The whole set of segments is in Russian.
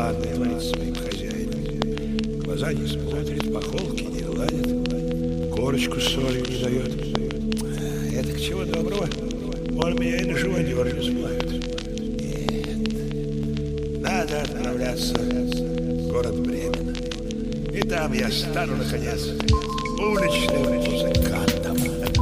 ванной творит с своим хозяином. Глаза не смотрит, по холке не гладит, корочку с солью не дает. Это к чему доброго? Он меня и на живодерню сплавит. Нет, надо отправляться в город Бремен. И там я стану, наконец, уличным музыкантом.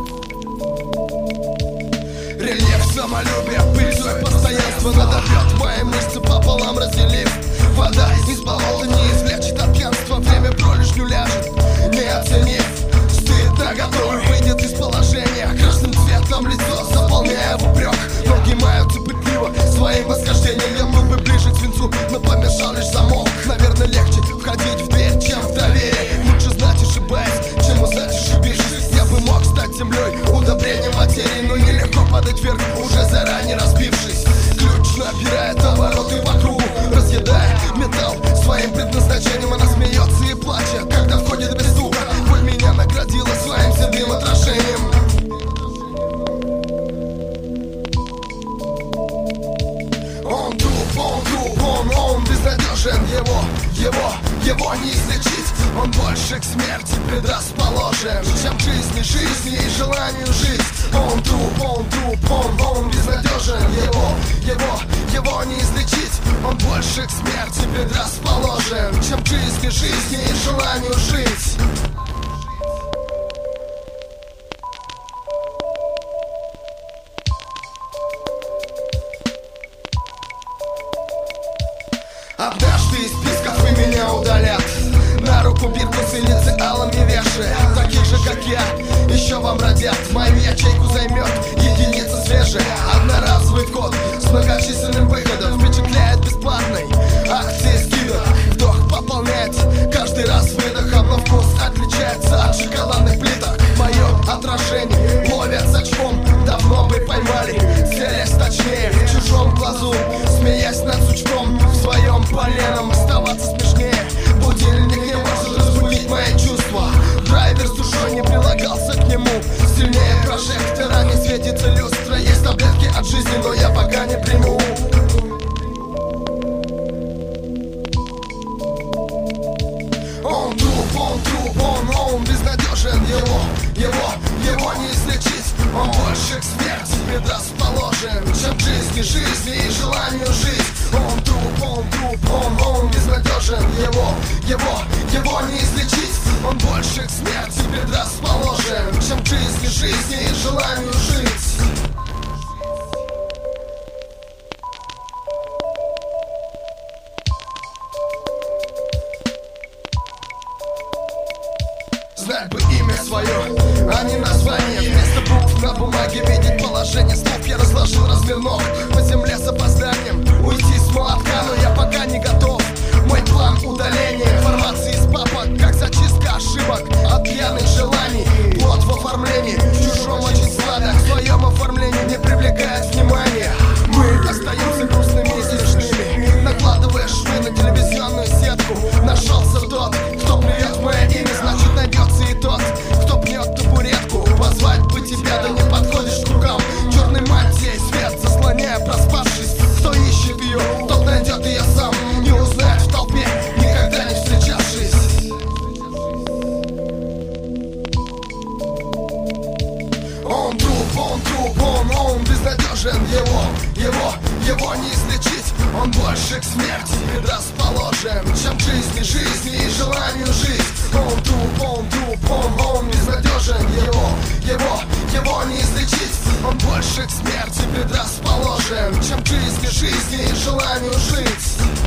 Рельеф самолюбия, пыльцой постоянство надорвет мои мышцы пополам разделив. Вода из болота не излечит от пьянства, время пролежню ляжет, не оценив. Стыд наготове выйдет из положения, красным цветом лицо заполняя в упрек. Ноги маются пытливо своим восхождением, я мог бы ближе к свинцу, но помешал лишь замок. Наверное, легче входить в дверь, чем в доверие. Лучше знать, ошибаясь, чем узнать, ошибившись. Я бы мог стать землей, удобрением материи, но нелегко падать вверх, уже заранее разбившись. Ключ набирает обороты вокруг, разъедая металл своим предназначением. Она смеется и плачет, когда входит без стука. Боль меня наградила своим седым отражением. Он труп, он безнадежен. Его не излечить. Он больше к смерти предрасположен, чем к жизни и желанию жить. Он труп, он безнадежен. Его не излечить. Он больше к смерти предрасположен, чем к жизни и желанию жить. Однажды из списков вы меня удалят, на руку бирку с инициалами вешая. Таких же, как я, еще вам родят. Мою ячейку займет единица свежая. Одноразовый вход с многочисленным выходом впечатляет бесплатной акции скидок. Вдох пополняет каждый раз выдохом, но вкус отличается от шоколадных плиток. Мое отражение ловят с очком, давно бы поймали, целясь точнее в чужом глазу, смеясь над сучком в своем поленом. Оставаться смешнее, будильник не может разбудить мои чувства. Драйвер с душой не прилагался к нему, сильнее прожектора не светится люстра. Есть таблетки от жизни, но я пока не приму. Он труп, он безнадежен. Его не излечить. Он больше к смерти предрасположен, чем к жизни и желанию жить. Он труп, он безнадежен. Его не излечить. Он больше к смерти предрасположен, чем к жизни и желанию жить. Знать бы имя свое, а не название. Вместо букв на бумаге видеть положение слов. Я разложил размер ног по земле с опозданием. Уйти с молотка, но я пока не готов. Мой план удаления информации из папок, как зачистка ошибок от пьяных желаний. Плод в оформлении, в чужом очень сладок. В своем оформлении не привлекает внимания. Мы остаемся грустными и смешными, накладывая швы на телевизионную сетку. Нашелся тот, кто плюет мое имя, значит найдется и тот, кто пнет табуретку. Позвать бы тебя, да не подходишь к рукам. Черной мантией свет заслоняя проспавшись. Кто ищет ее, тот найдет ее сам. Не узнает в толпе, никогда не встречавшись. Он труп, он безнадежен. Его не излечить. Он больше к смерти предрасположен, чем к жизни и желанию жить. Он труп, он безнадежен. Его не излечить. Он больше к смерти предрасположен, чем к жизни и желанию жить.